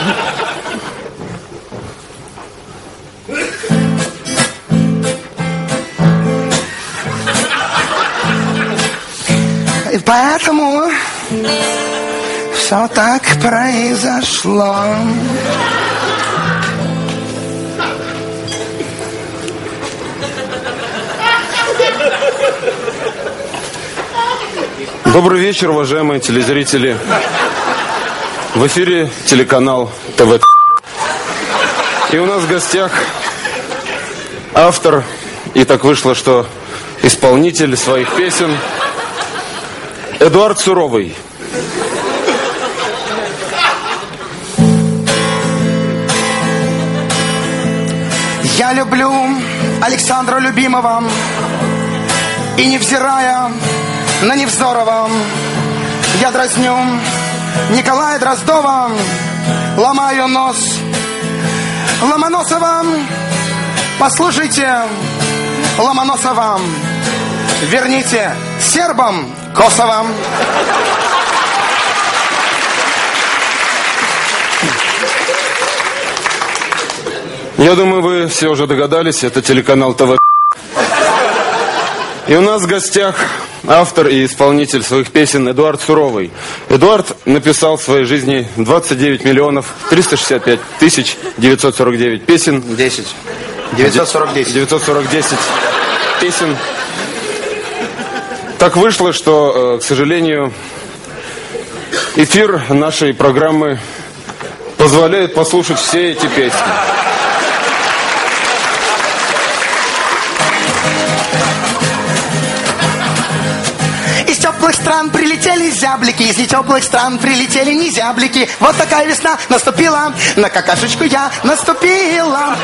И поэтому все так произошло. Добрый вечер, уважаемые телезрители. В эфире телеканал ТВ. И у нас в гостях автор, и так вышло, что исполнитель своих песен Эдуард Суровый. Я люблю Александра любимого, и невзирая на Невзорова, я дразню Николая Дроздова, ломаю нос Ломоносова. Послушайте, Ломоносова, верните сербам Косово. Я думаю, вы все уже догадались, это телеканал ТВ. И у нас в гостях автор и исполнитель своих песен Эдуард Суровый. Эдуард написал в своей жизни 29 миллионов 365 тысяч 949 песен. 940 песен. Так вышло, что, к сожалению, эфир нашей программы позволяет послушать все эти песни. Из теплых стран прилетели зяблики, из нетеплых стран прилетели не зяблики. Вот такая весна наступила, на какашечку я наступила.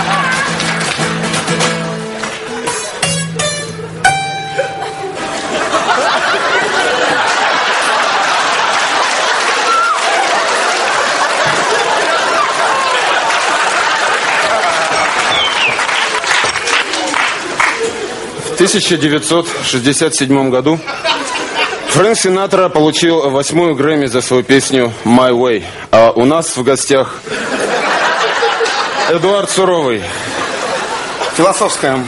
В 1967 году Фрэнк Синатра получил 8-ю Грэмми за свою песню «My Way». А у нас в гостях Эдуард Суровый. Философская.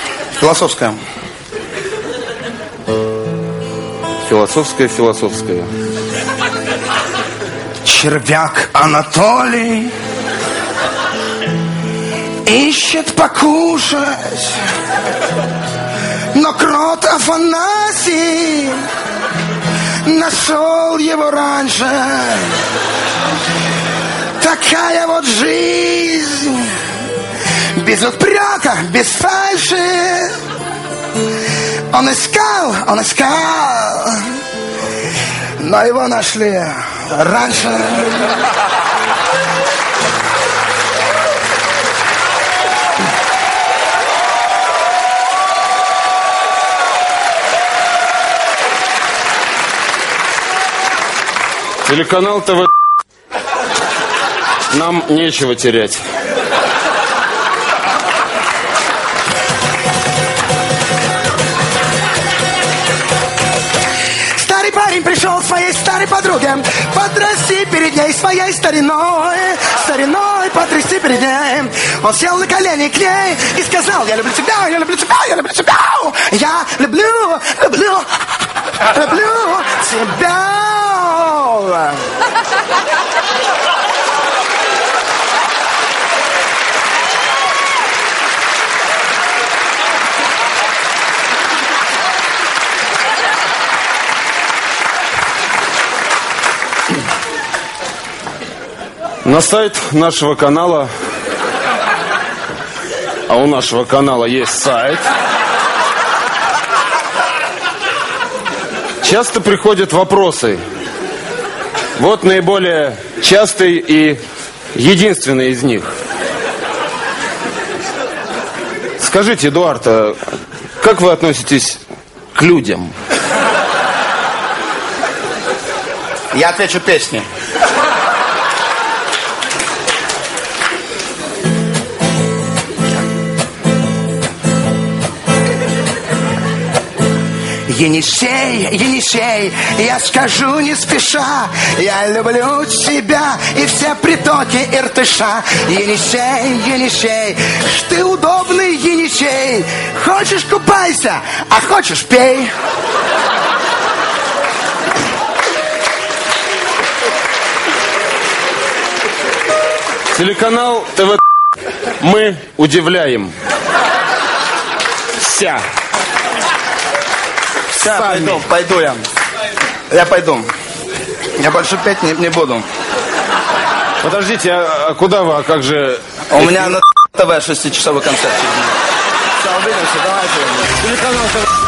Философская. Червяк Анатолий ищет покушать, но крот Афанасий нашел его раньше. Такая вот жизнь, без упрека, без фальши. Он искал, но его нашли раньше. Телеканал ТВ. Нам нечего терять. Старый парень пришел к своей старой подруге, потрясти перед ней своей стариной, потрясти перед ней. Он сел на колени к ней и сказал: я люблю тебя, я люблю тебя, я люблю тебя, я люблю тебя. На сайт нашего канала, а у нашего канала есть сайт, часто приходят вопросы. Вот наиболее частый и единственный из них. Скажите, Эдуард, а как вы относитесь к людям? Я отвечу песней. Енисей, Енисей, я скажу не спеша, я люблю тебя и все притоки Иртыша. Енисей, Енисей, ж ты удобный Енисей. Хочешь купайся, а хочешь пей. Телеканал ТВ. Мы удивляем. Вся. Все, пойду я. Я пойду. Я больше петь не буду. Подождите, а куда вы? А как же... У меня на ТВ 6-часовой концерт. Все, увидимся, давайте. Телеканал ТВ.